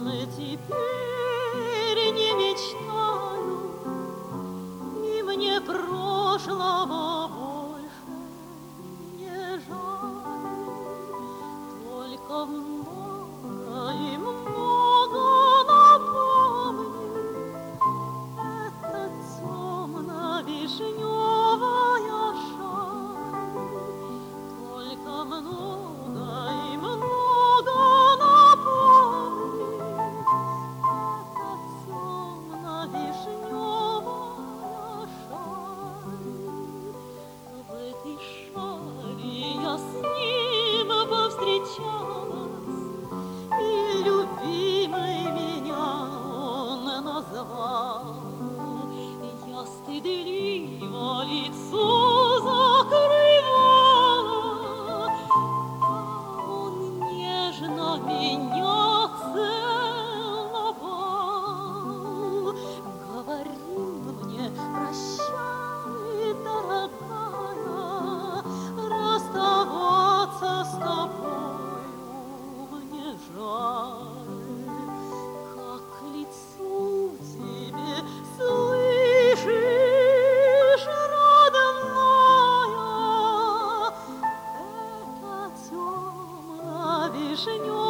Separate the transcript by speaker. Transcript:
Speaker 1: Теперь не мечтаю, и мне прошлого больше не жаль. Только много и много напомни эта темно-вишневая шаль. Только много и много напомни эта темно-вишневая шаль. В этой шали я с ним повстречалась, и любимый меня он назвал. Я стыдливо лицо закрывала, а он нежно меня целовал. Говорил мне: прощай, дорогая, расставаться с тобою мне жаль. Как к лицу тебе, слышишь, родная, эта темно-вишневая